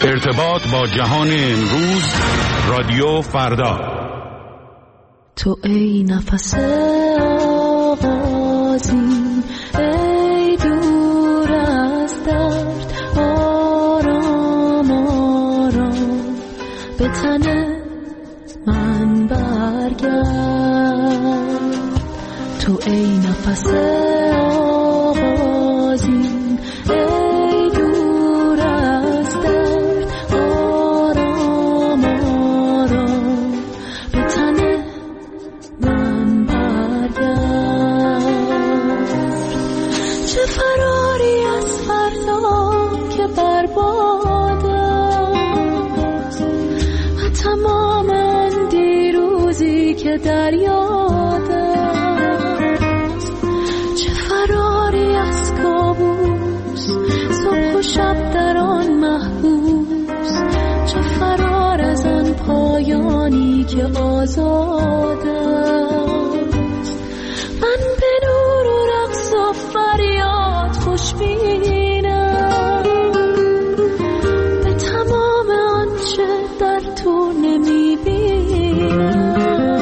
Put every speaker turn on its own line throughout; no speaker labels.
ارتباط با جهان امروز، رادیو فردا.
تو ای نفس آغازی، ای دور از درد، آرام آرام به تن من برگرد. تو ای نفس آغازی، ای دور از درد، آرام آرام به تن من برگرد. چه فراری از فردا که برباد است، و تمام آن دیروزی که در یاد است. چه فراری از کابوس، صبح و شب در آن محبوس. چه فرار از آن پایانی که آزاد است. من به نور و رقص و فریاد خوشبینم، به تمام آنچه در تو نمیبینم.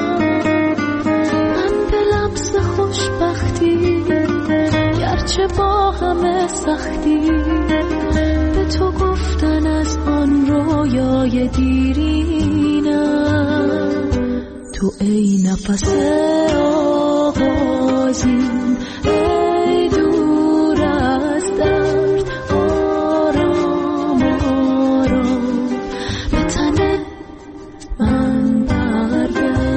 من به لمس خوشبختی، گرچه با همه سختی، به تو گفتن از آن رویای دیرینم. تو ای نفس آغازین، ای دور از درد، آرام آرام به تن من برگرد.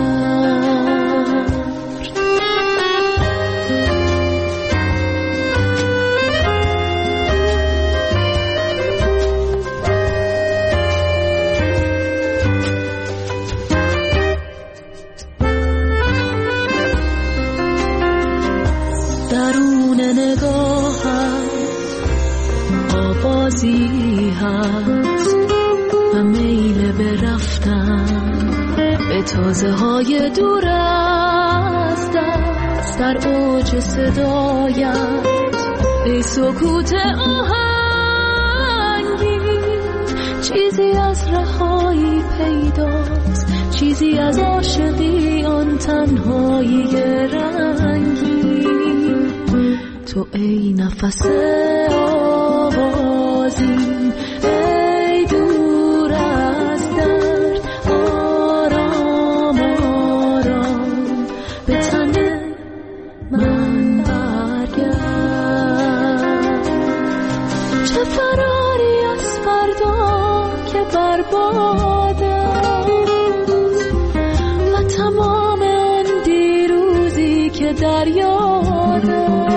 درون نگاهت آوازی هست و میل به رفتن به تازه های دور از دست. در اوج صدایت ای سکوت آهنگی، چیزی از رهایی پیداست، چیزی از عاشقی آن تنهایی رنگی. تو ای نفس آغازین، ای دور از درد، آرام آرام به تن من برگرد. چه فراری از فردا که برباد است، و تمام آن دیروزی که در یاد است.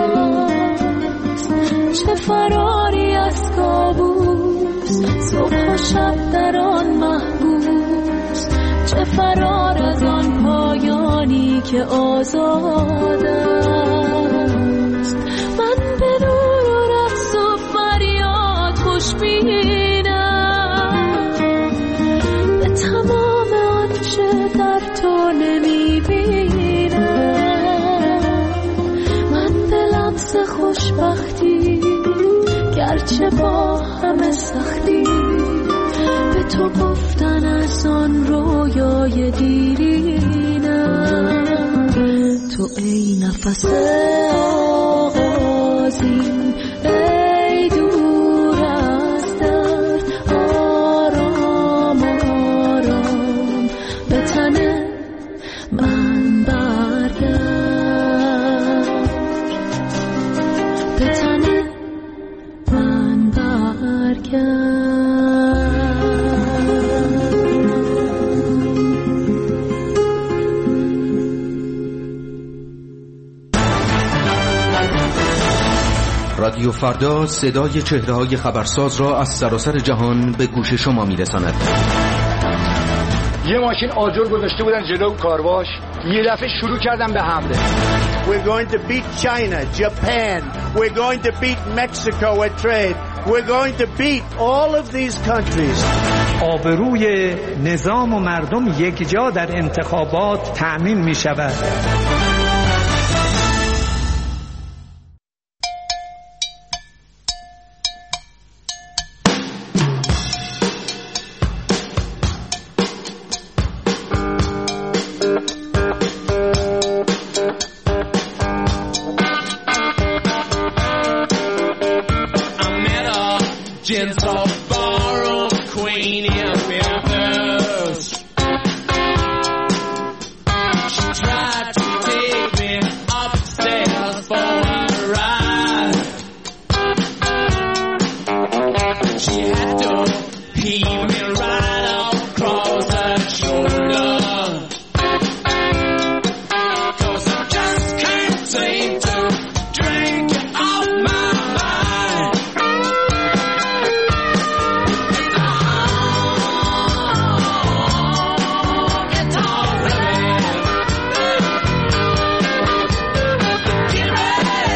چه فراری از کابوس، صبح و شب در آن محبوس. چه فرار از آن پایانی که آزاد است. من به نور و رقص و فریاد خوشبینم، به تمام آنچه در تو نمیبینم. من به لمس خوشبختی، گرچه با همه سختی، به تو گفتن از آن رویای دیرینم. تو ای نفس آغازین، ای دور از درد، آرام آرام به تن من برگرد. به تن من برگرد.
رادیو فردا صدای چهره‌های خبرساز را از سراسر جهان به گوش شما می‌رساند.
یه ماشین آجر گذاشته بودن جلو کارواش، یه دفعه شروع کردن به حمله.
We're going to beat China, Japan. We're going to beat Mexico at trade. We're going to beat all of these countries.
آبروی نظام و مردم یک جا در انتخابات تأمین می شود.
gentle ballroom queen in feathers. She tried to take me upstairs for a ride. She had to heave me right across her shoulder. 'Cause I just can't seem to drink it off my mind. It's all right. Give me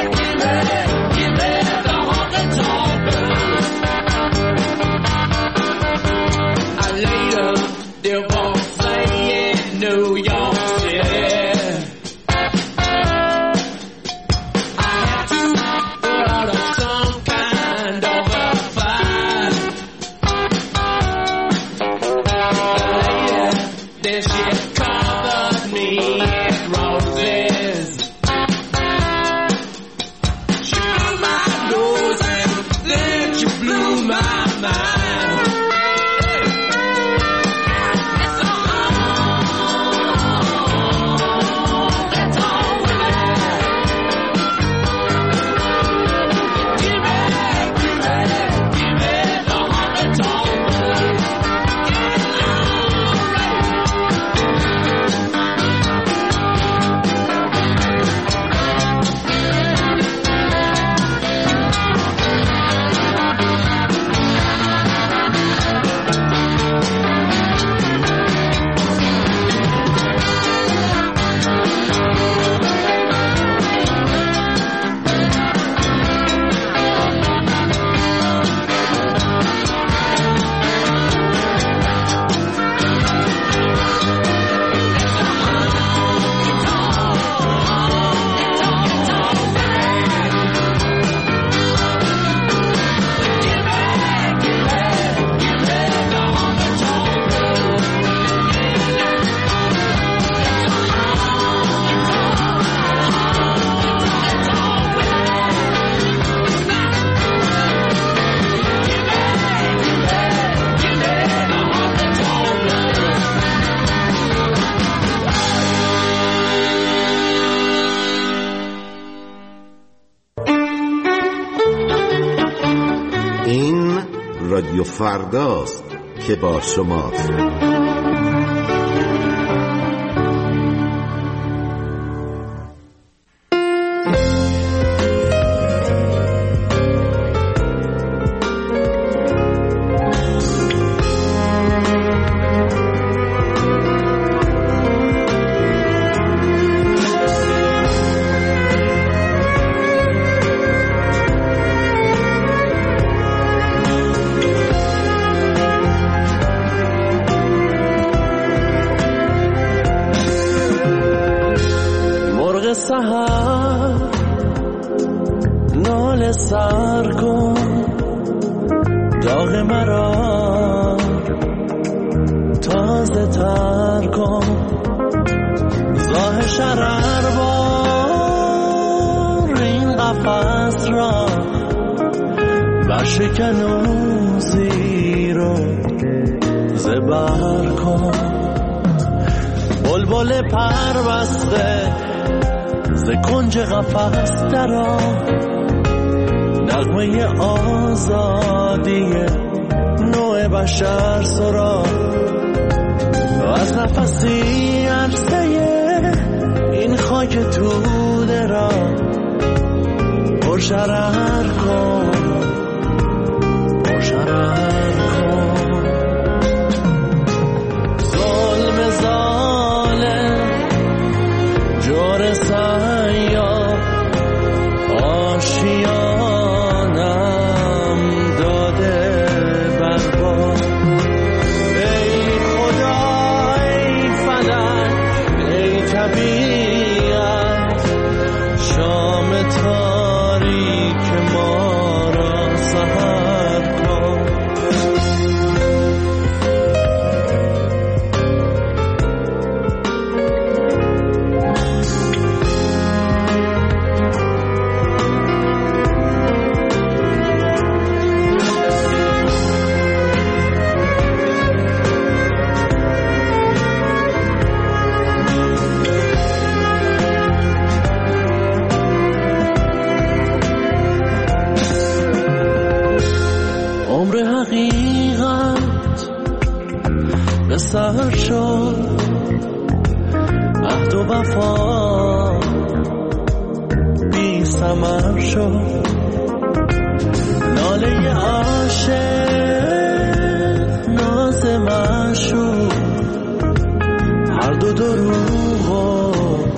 the honky-tonk blues. I later divorced in New York City. I had to put out of some kind of a fight. Later, then she covered me in roses. She blew my nose and then she blew my mind.
این رادیو فرداست که با شماست.
سحر نال سر کن داغ مرا تازه تر کن زاه شرر بار این قفص را برشکن و زیر و زبر کن بلبل پر بسته ز کنج قفس درآ نغمه آزادی نوع بشر سرا از نفسی عرصه این خاک توده را پرشرر کن پرشرر کن ظلم ظالم جور سیاه آشیانم داده برباد ای خدا ای فلک ای طبیعت شام تاریک ما
عمر حقیقت به سر شد، عهد و وفا بی ثمر شد، ناله عاشق ناز معشوق هر دو دروغ و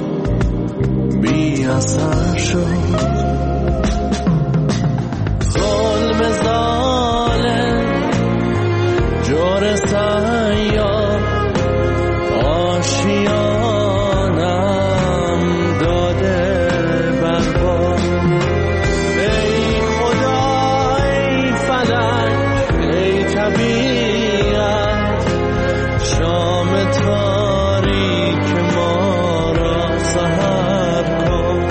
بی اثر شد. ظلم ظالم جور سیار آشیانم داده برباد. ای خدا ای فلک ای طبیعت، شام تاریک ما را سحر کن.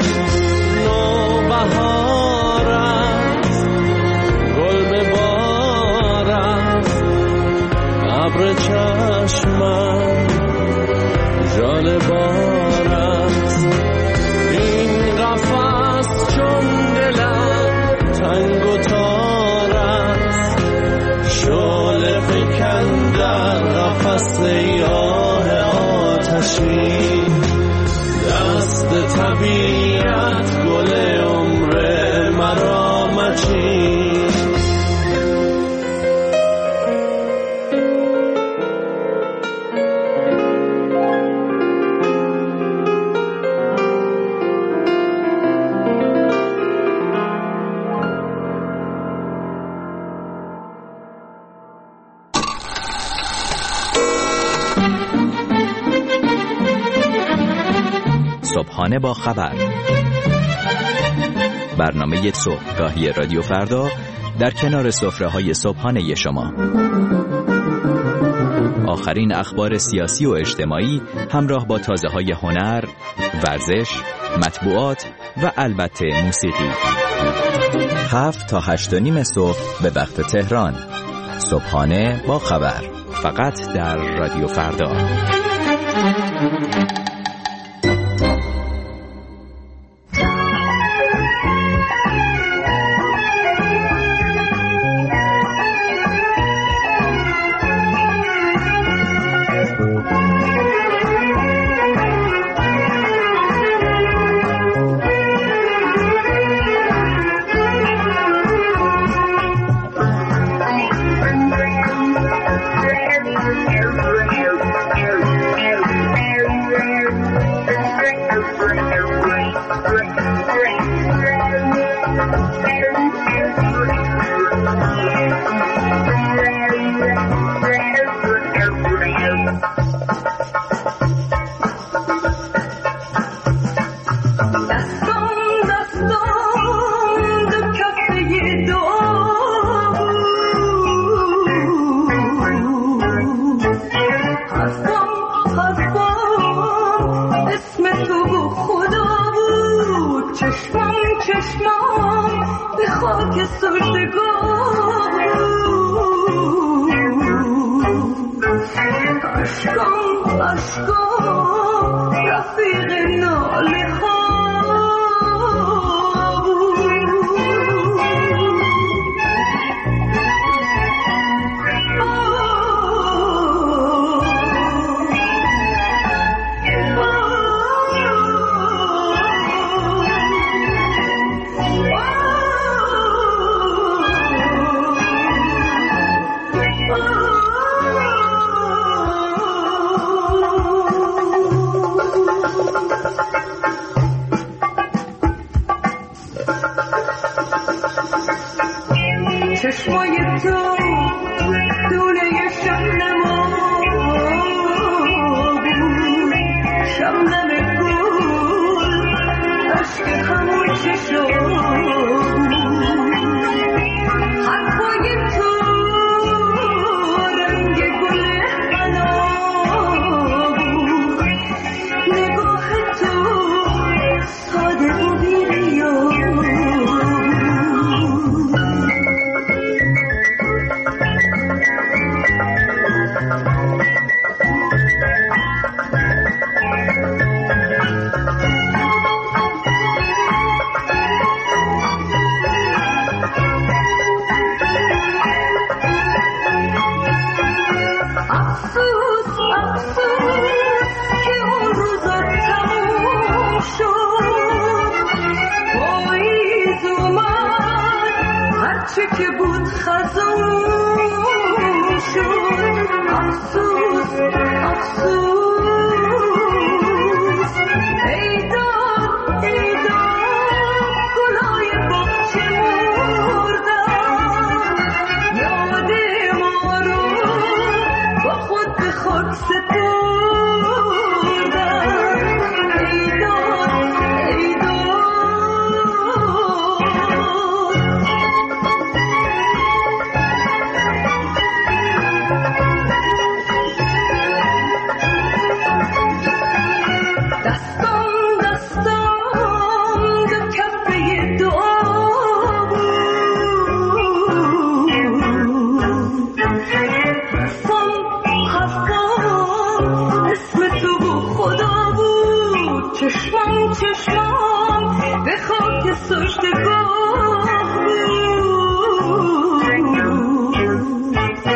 نوبهار است گل ببار است، ابر چشمم ژاله بار است. این قفس چون دلم تنگ و تار است، شعله فکن در قفس آه آتشی. دست طبیعت گل عمر مرا مچین.
صبحانه با خبر، برنامه صبحگاهی رادیو فردا در کنار سفره‌های صبحانه شما. آخرین اخبار سیاسی و اجتماعی همراه با تازه‌های هنر، ورزش، مطبوعات و البته موسیقی. 7 تا 8:30 صبح به وقت تهران. صبحانه با خبر، فقط در رادیو فردا.
که بود خزون شد. افسوس افسوس ای داد گلای باغچه مردن، یاد ما رو با خود به خاک سپردن. ای داد چشمام به خاک سجدگاه بود.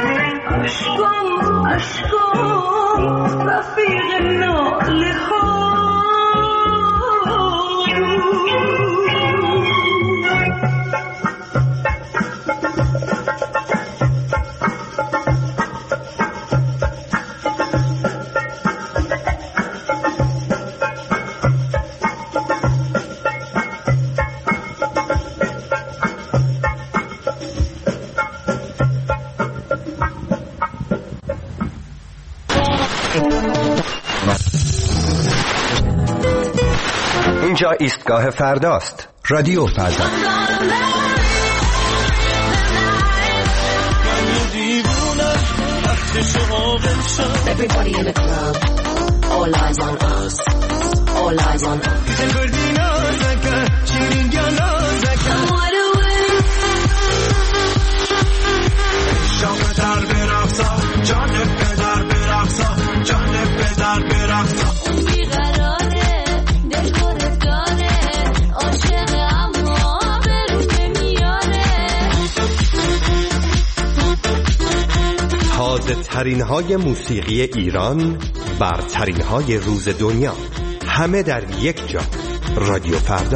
اشکام رفیق ناله ها.
اینجا ایستگاه فرداست. رادیو فردا.
Everybody in the club, all eyes on us, all eyes on us.
تازه ترین های موسیقی ایران، برترین های روز دنیا، همه در یک جا. رادیو فردا.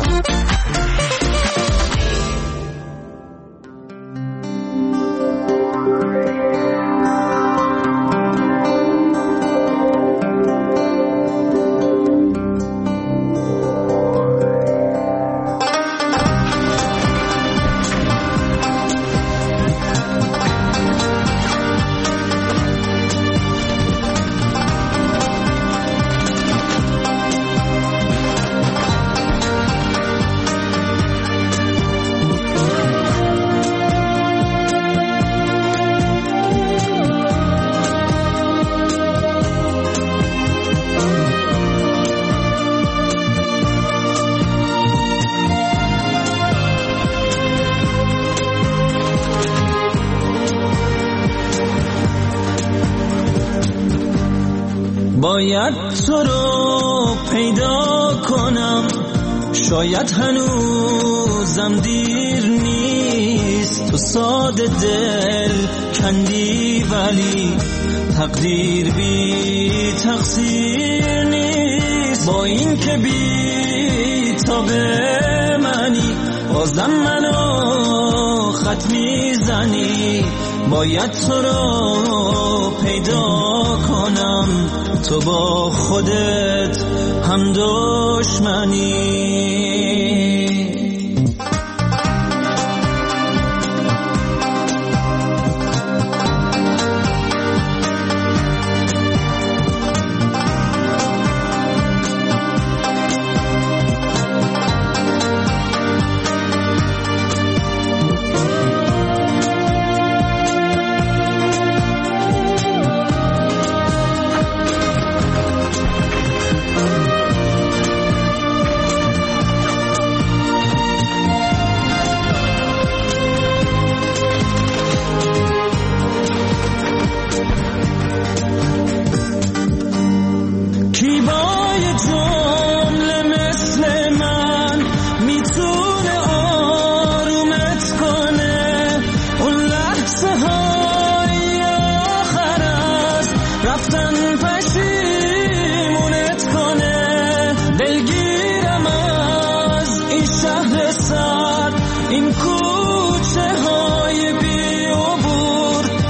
باید تو رو پیدا کنم، شاید هنوزم دیر نیست. تو ساده دل کندی ولی تقدیر بی تقصیر نیست. با این که بی تا به منی بازم منو خط میزنی. باید تو رو پیدا کنم، تو با خودت هم دشمنی.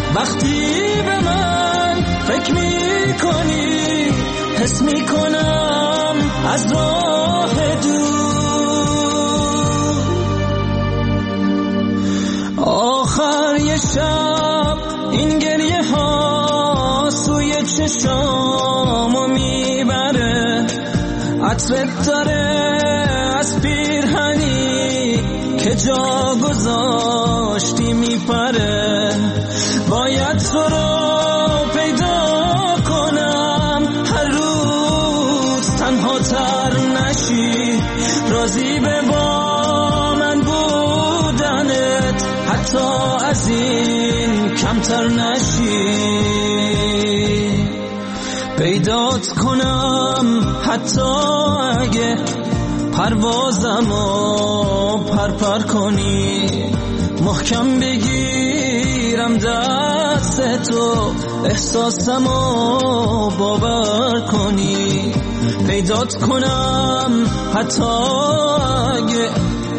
وقتی به من فکر میکنی حس میکنم از راه دور آخر یه شب این گریه ها سوی چشامو میبره عطرت داره از پیرهنی که جا گذاشتی میپره باید تو رو پیدا کنم هر روز تنها تر نشی راضی به با من بودنت حتی از این کمتر نشی پیدات کنم حتی اگه پروازمو پرپر کنی محکم بگیرم دست تو احساسمو باور کنی پیدات کنم حتی اگه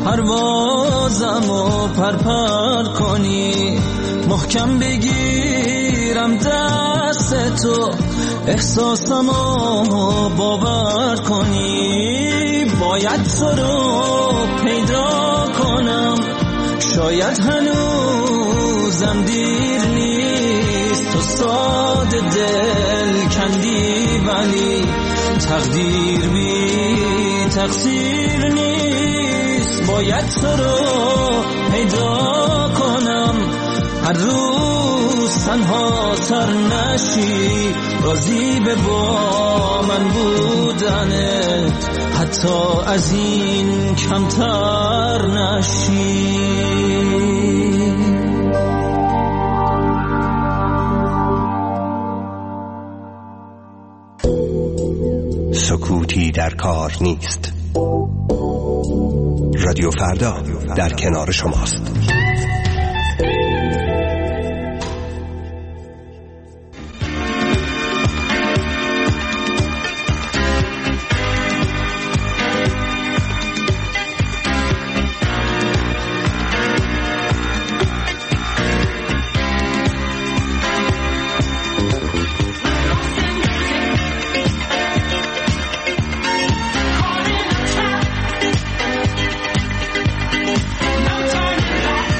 پروازمو پرپر کنی محکم بگیرم دست تو احساسمو باور کنی باید تو رو پیدا کنم شاید هنوزم دیر نیست تو ساده دل کندی ولی تقدیر بی تقصیر نیست باید تو رو پیدا کنم هر روز تنها تر نشی راضی به با من بودنت حتی از این کمتر نشی
سکوتی در کار نیست رادیو فردا در کنار شماست
No turning back.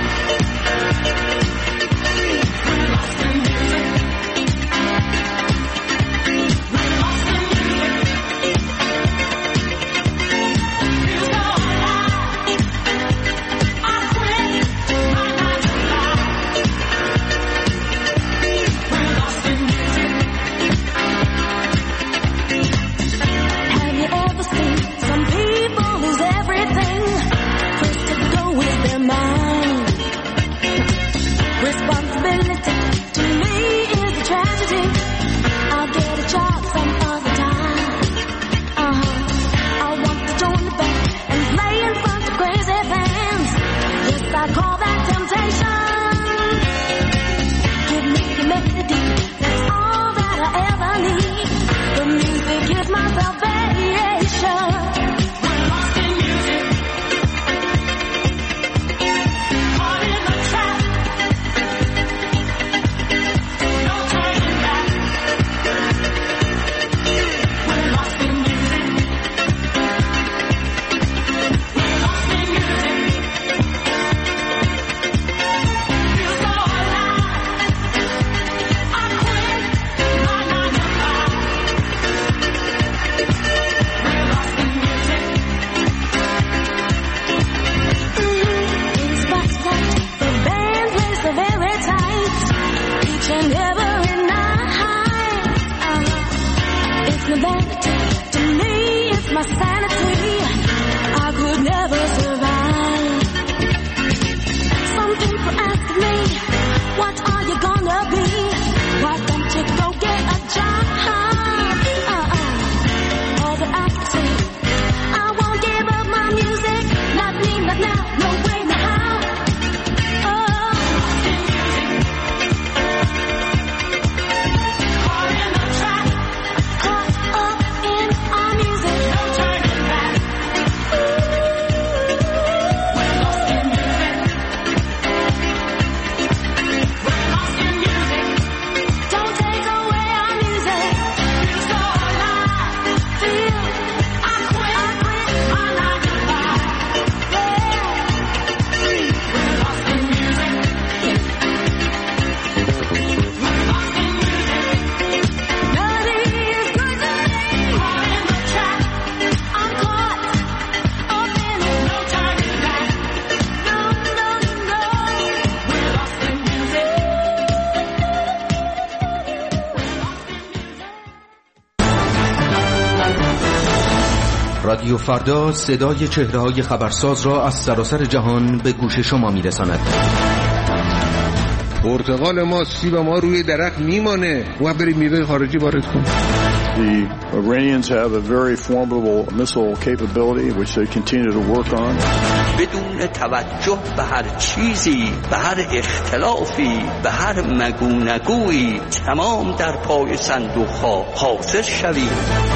رادیو فردا صدای چهره‌های خبرساز را از سراسر جهان به گوش شما می‌رساند.
پرتقال ما، سیب ما روی درخت میمانه و بریم میوه خارجی وارد کنیم.
The Iranians have a very formidable missile capability which they continue to work on.
بدون توجه به هر چیزی، به هر اختلافی، به هر مگونگویی تمام در پای صندوق‌ها حاضر شویم.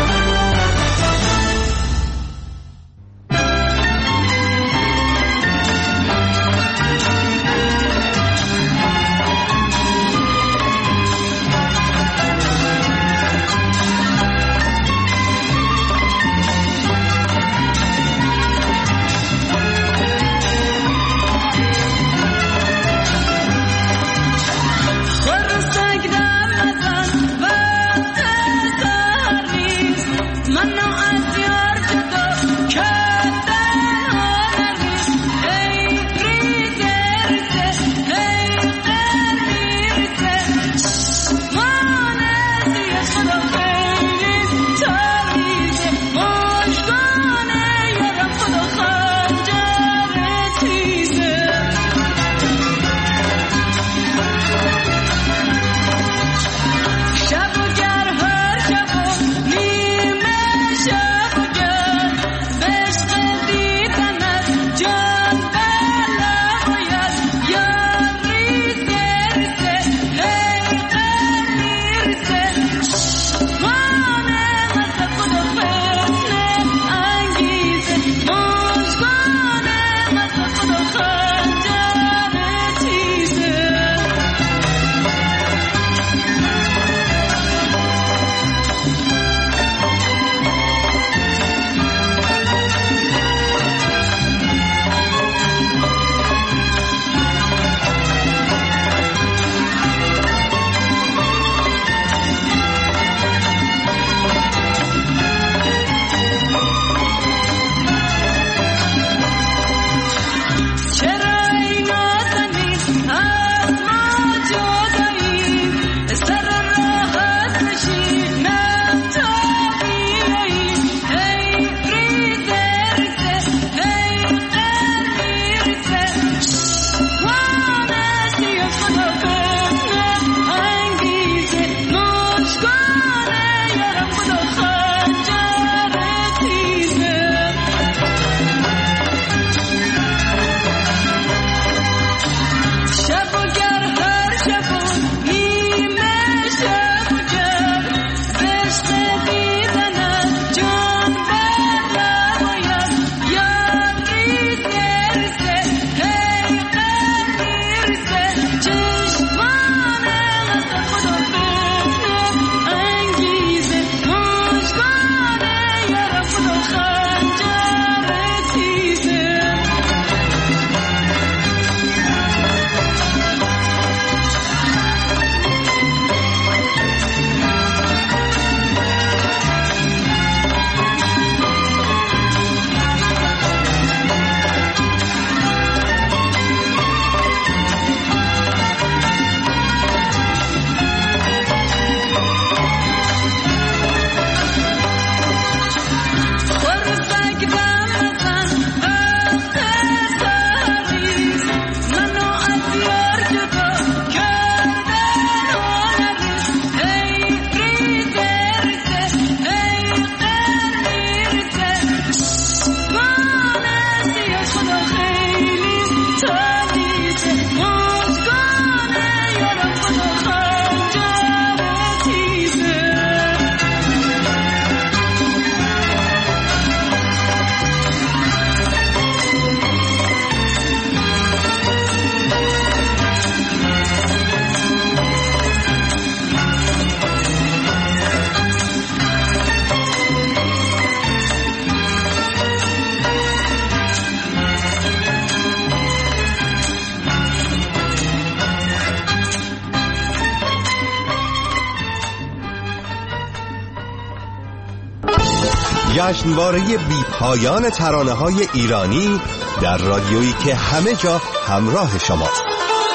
جشنواره بی‌پایان ترانه‌های ایرانی در رادیویی که همه جا همراه شماست.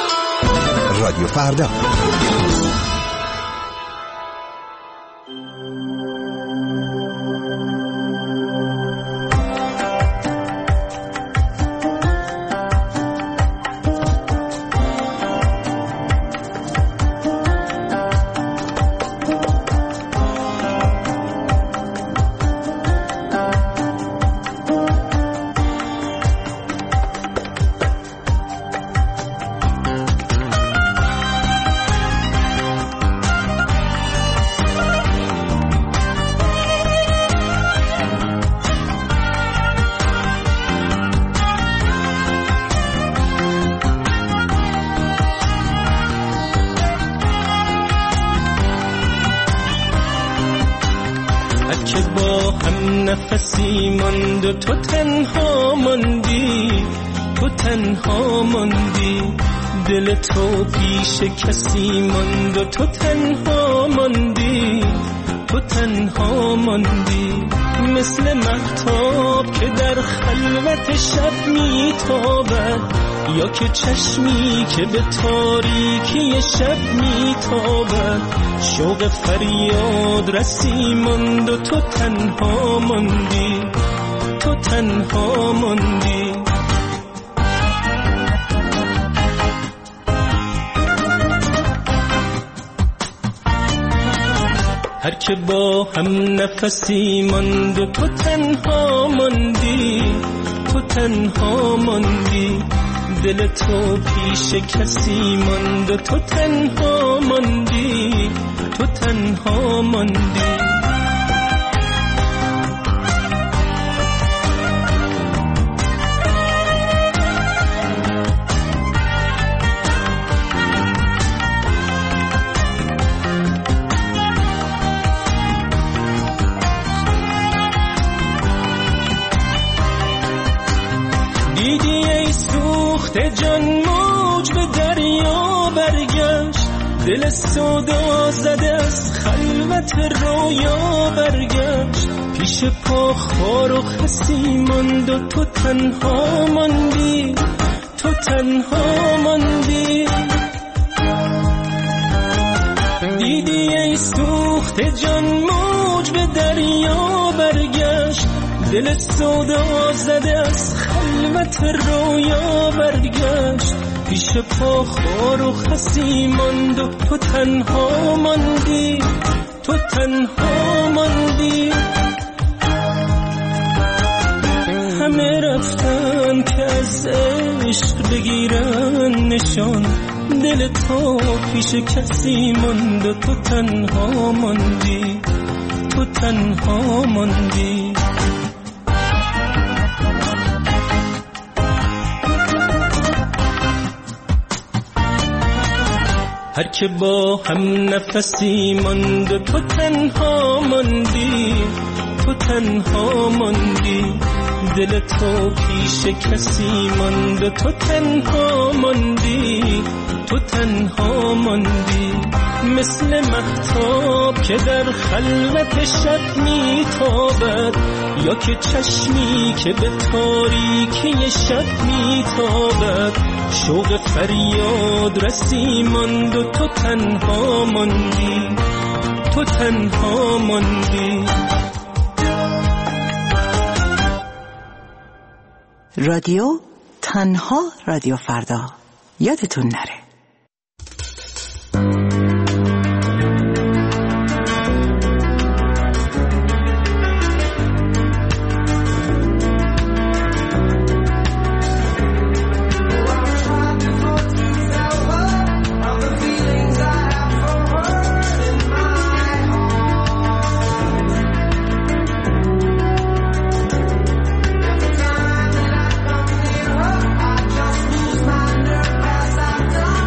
رادیو فردا.
که با هم نفسی ماند و تو تنها ماندی، تو تنها ماندی. دل تو پیش کسی ماند و تو تنها ماندی، تو تنها ماندی. مثل مهتاب که در خلوت شب میتابد، یا که چشمی که به تاریکی شب میتابد. شوق فریاد رسی ماند و تو تنها ماندی، تو تنها ماندی. هر که با هم نفسی ماند و تو تنها ماندی، تو تنها ماندی. دل تو پیش کسی ماند و تو تنها ماندی، تو تنها ماندی. جان موج به دریا برگشت، دل سودا زده از خلوت رویا برگشت. پیش پا خار و خسی ماند و تو تنها ماندی، تو تنها ماندی. دیدی ای سوخته جان موج به دریا برگشت، دل سودا زده از خلوت رویا برگشت. پیش پا خار و خسی ماند و تو تنها ماندی، تو تنها ماندی. همه رفتن که از عشق بگیرن نشان، دل تو پیش کسی ماند و تو تنها ماندی، تو تنها ماندی. هر که با هم نفسی ماند و تو تنها ماندی، تو تنها ماندی. دل تو پیش کسی ماند و تو تنها ماندی، تو تنها ماندی. مثل مهتاب که در خلوت شب میتابد، یا که چشمی که به تاریکی شب میتابد. شوق فریاد رسی ماند و تو تنها ماندی، تو تنها ماندی.
رادیو تنها رادیو فردا، یادتون نره.
Done.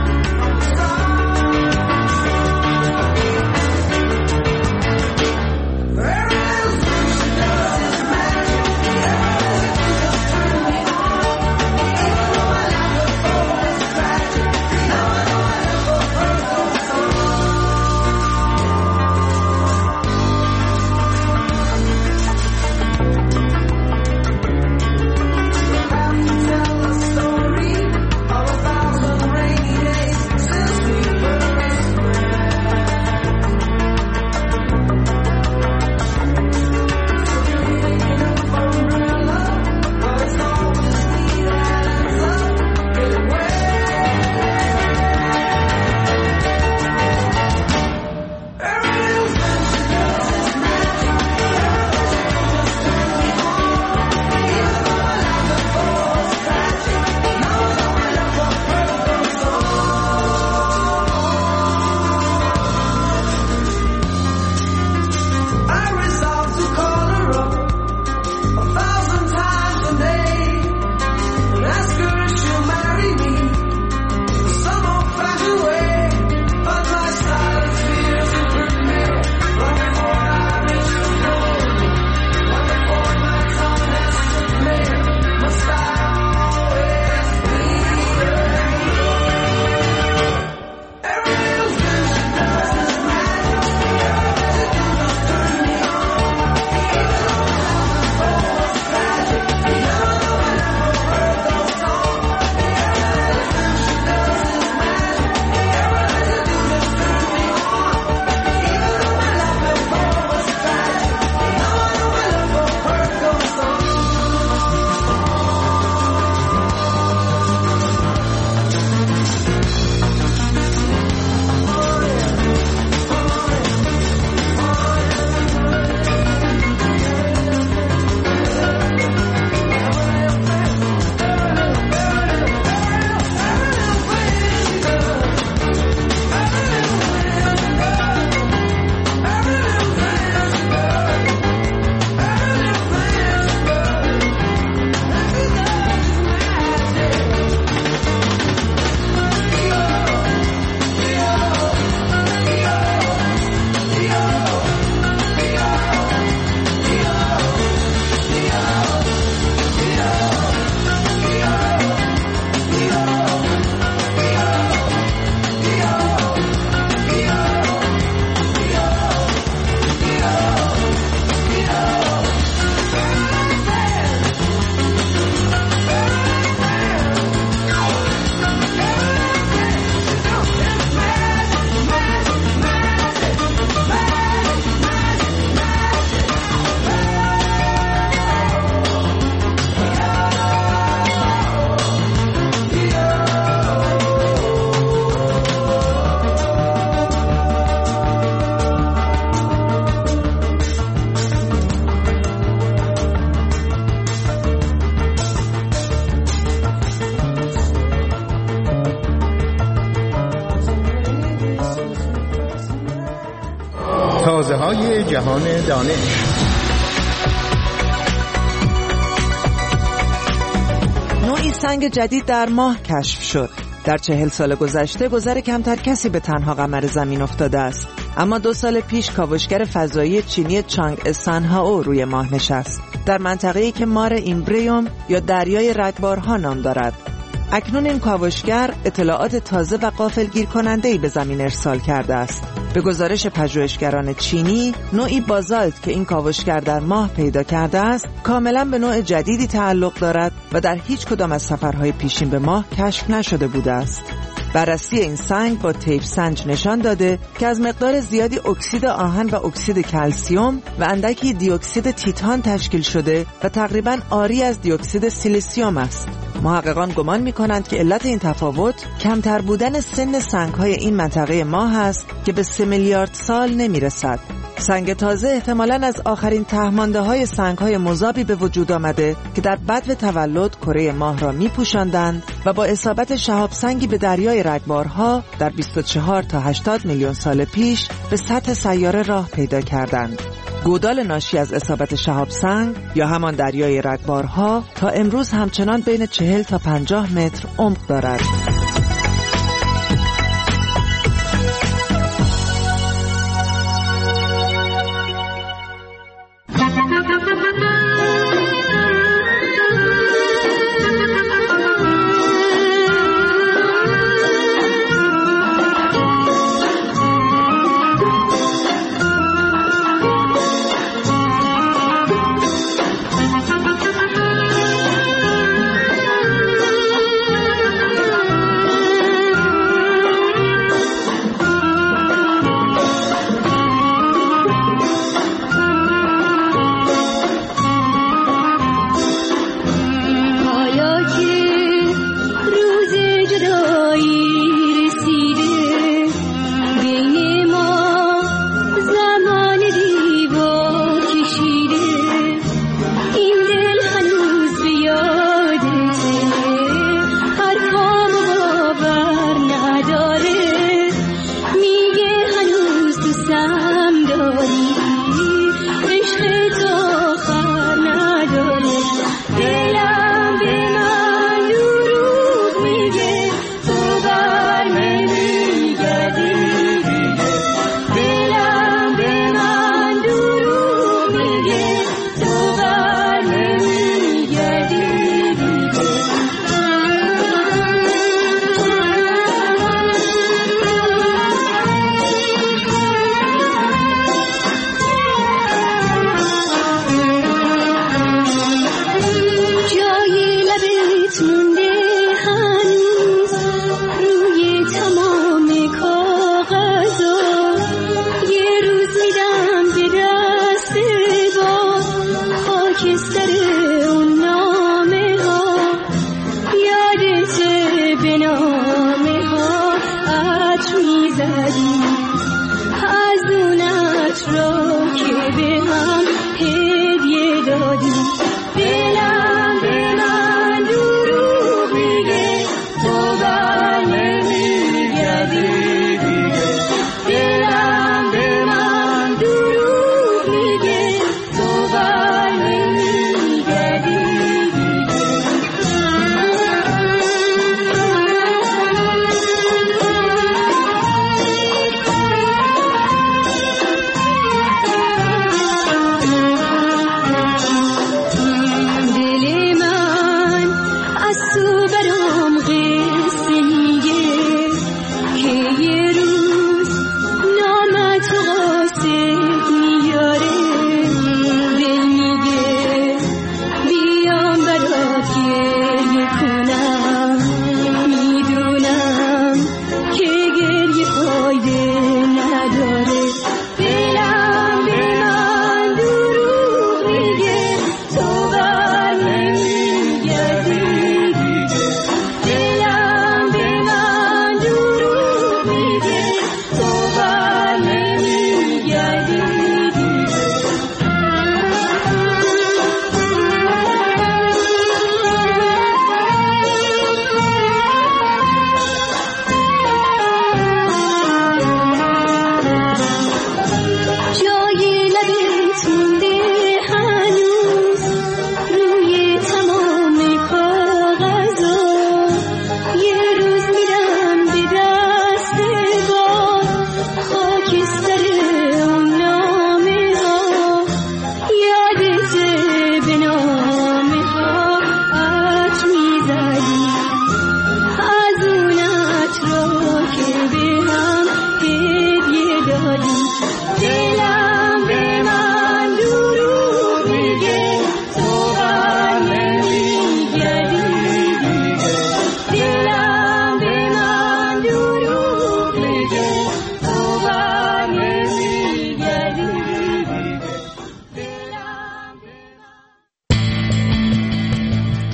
تازه‌های جهان دانش.
نوعی سنگ جدید در ماه کشف شد. در 40 سال گذشته گذر کمتر کسی به تنها قمر زمین افتاده است. اما 2 سال پیش کاوشگر فضایی چینی چانگ سانهائو روی ماه نشست، در منطقه‌ای که مار ایمبریوم یا دریای رگبارها نام دارد. اکنون این کاوشگر اطلاعات تازه و غافلگیر کننده‌ای به زمین ارسال کرده است. به گزارش پژوهشگران چینی، نوعی بازالت که این کاوشگر در ماه پیدا کرده است، کاملاً به نوع جدیدی تعلق دارد و در هیچ کدام از سفرهای پیشین به ماه کشف نشده بوده است. بررسی این سنگ با تیپ سنج نشان داده که از مقدار زیادی اکسید آهن و اکسید کلسیم و اندکی دی اکسید تیتان تشکیل شده و تقریباً عاری از دی اکسید سیلیسیوم است. محققان گمان می‌کنند که علت این تفاوت کمتر بودن سن سنگ‌های این منطقه ماه است که به 3 میلیارد سال نمی‌رسد. سنگ تازه احتمالاً از آخرین ته‌مانده‌های سنگ‌های مذابی به وجود آمده که در بدو تولد کره ماه را می‌پوشاندند و با اصابت شهاب سنگی به دریای رگبارها در 24 تا 80 میلیون سال پیش به سطح سیاره راه پیدا کردند. گودال ناشی از اصابت شهاب سنگ یا همان دریای رگبارها تا امروز همچنان بین 40 تا 50 متر عمق دارد.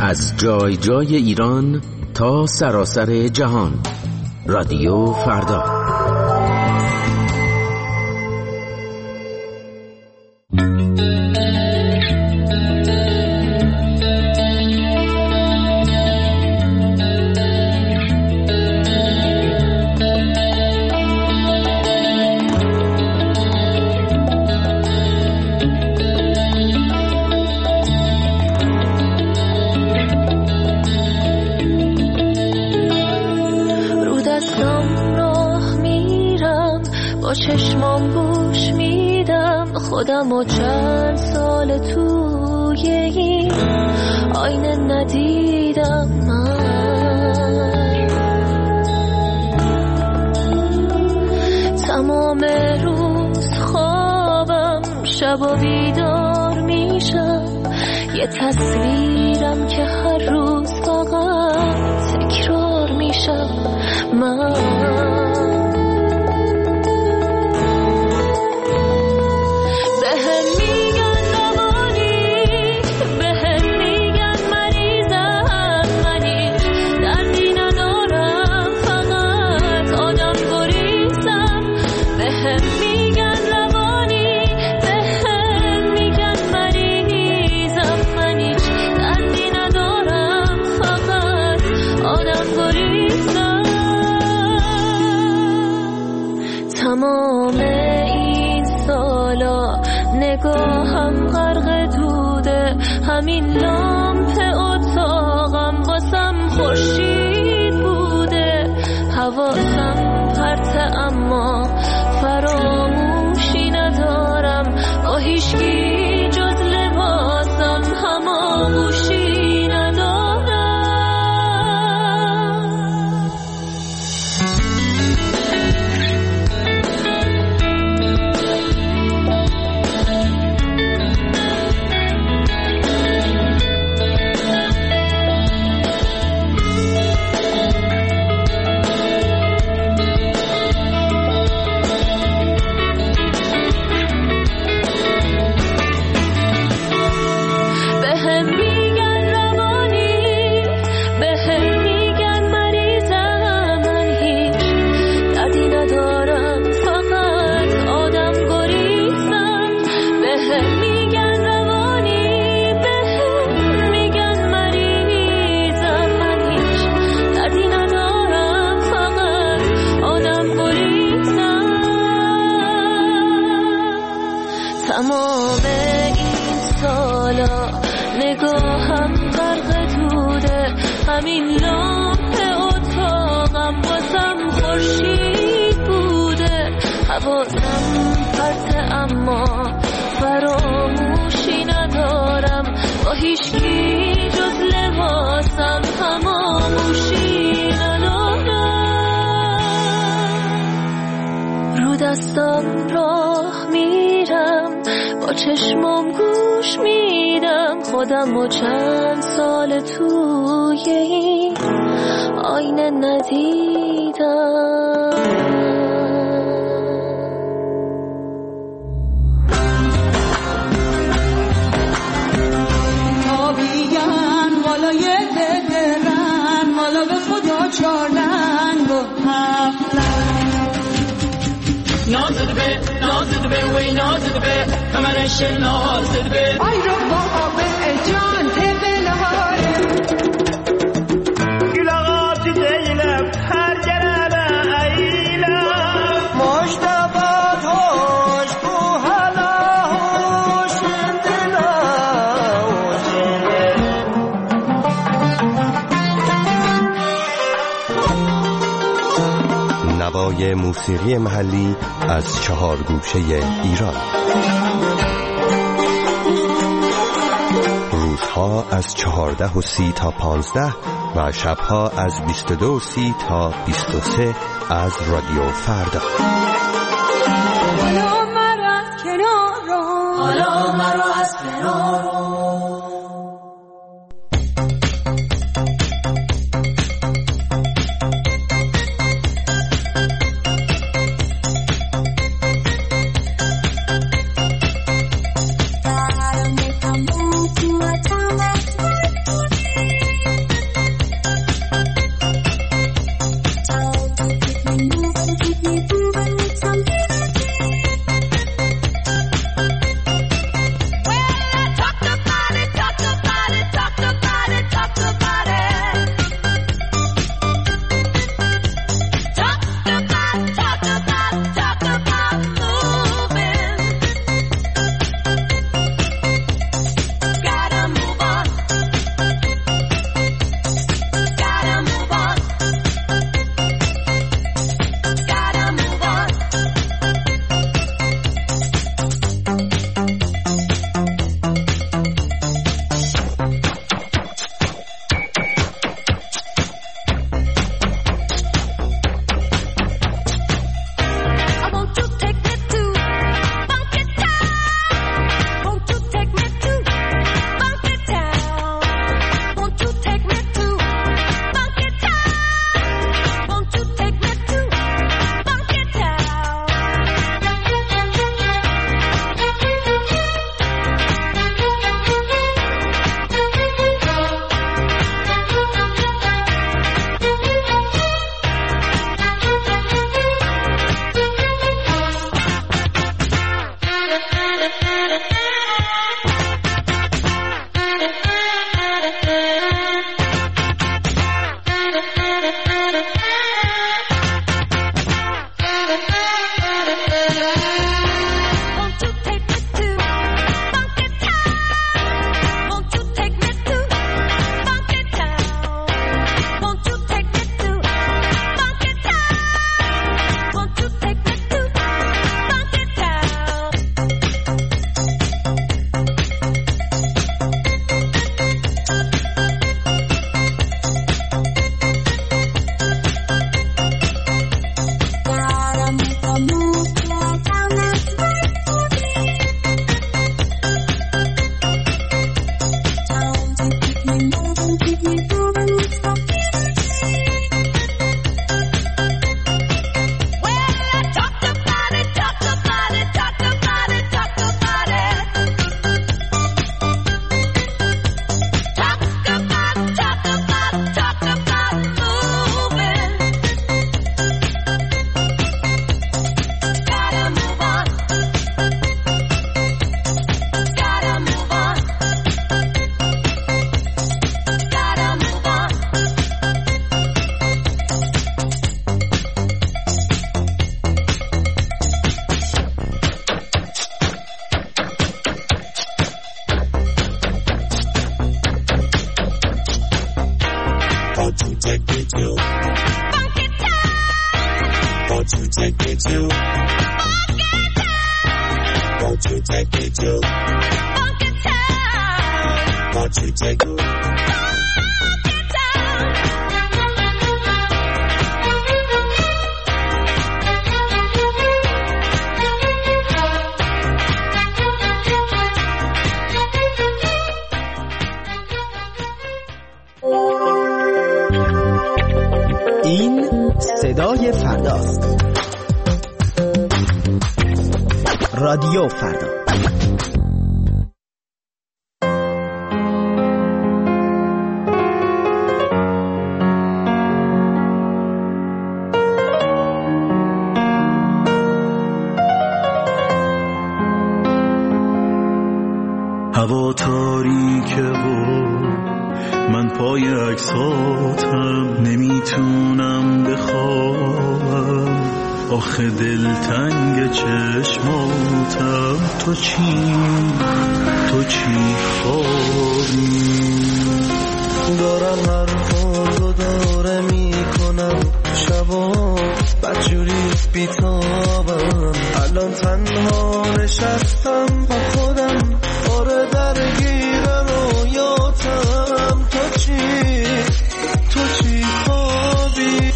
از جای جای ایران تا سراسر جهان. رادیو فردا.
چشمام گوش میدم خودم و چند سال توی این آینه ندیدم من. تمام روز خوابم شب و بیدار میشم یه تصویرم که هر روز فقط تکرار میشم من. تمام این سالا نگاهم غرق دوده، همین لامپ اتاقم واسم خورشید بوده. حواسم پرته اما فراموشی ندارم، با هیچکی جز لباسم هماغوشی ندارم. تمام این سالا نگاهم غرق دوده، همین لامپ اتاقم واسم خورشید بوده. حواسم پرته اما فراموشی ندارم، با هیچکی جز لباسم هماغوشی ندارم. رو دستم راه میرم، با چشمام گوش میدم خودم و چند سال توی این آینه ندیدم.
تا بیگن بالای درن مالا به خدا چارنگ و نازد به وی نازد به کمرش نازد به آی رو بابا جان تبلهاره گلاغات دیلم هر جرابه ایلم مشتبات هوش بو حالا هوش دلا
نوای موسیقی محلی از 4 گوشه ایران. روزها از 14:30 تا 15 و شبها از 22:30 تا 23 از رادیو فردا.
حالا مرا از کنارم، حالا مرا از کنارم.
me to Won't you take me to Funky Town? Won't you take me Funky Town?
این صدای فرداست. رادیو فردا.
هوا تاریکه و من پای عکساتم نمیتونم بخوابم آخه دلتنگ چشماتم تو چی خوابی
دارم حرفاتو داره میکنم شبا بدجوری بیتابم الان تنها نشستم با خودم آره درگیر رویاتم تو چی خوابی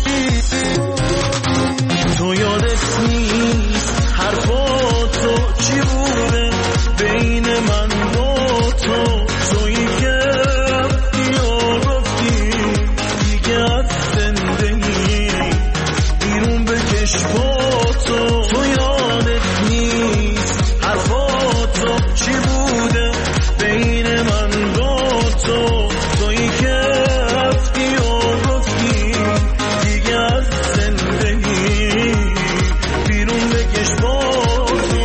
تو یادت نیست حرفاتو چی بوده بین من و تو تویی که رفتی و گفتی دیگه از زندگی بیرون بکش پاتو تو یادت نیست حرفاتو چی بوده بین من و تو تویی که رفتی و گفتی دیگه از زندگی بیرون بکش پاتو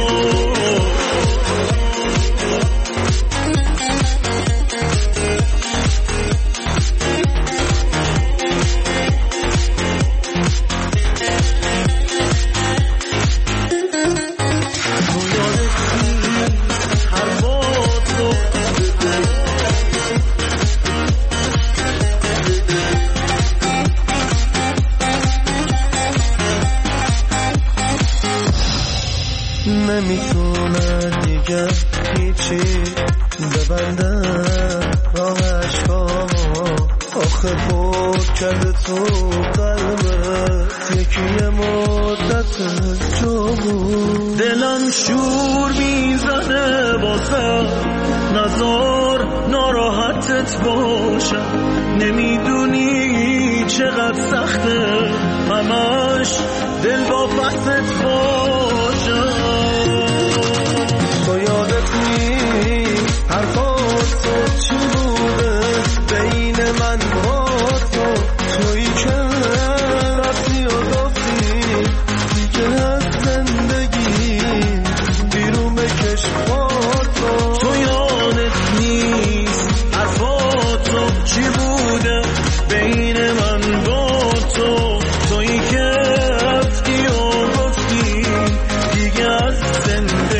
نمیتونه دیگه هیچی ببندم راه عشقامو آخه بود کرده تو قلبت یکی مدت جو بود
دلم شور میزنه باسم نزار ناراحتت باشم نمیدونی چقدر سخته همش دل با بستت باشم
تو یادت نیست حرفاتو چی بوده بین من و تو تویی که رفتی و گفتی دیگه از زندگی بیرون بکش پاتو
تو یادت نیست حرفاتو چی بوده بین من و تو تویی که رفتی و گفتی دیگه از زندگی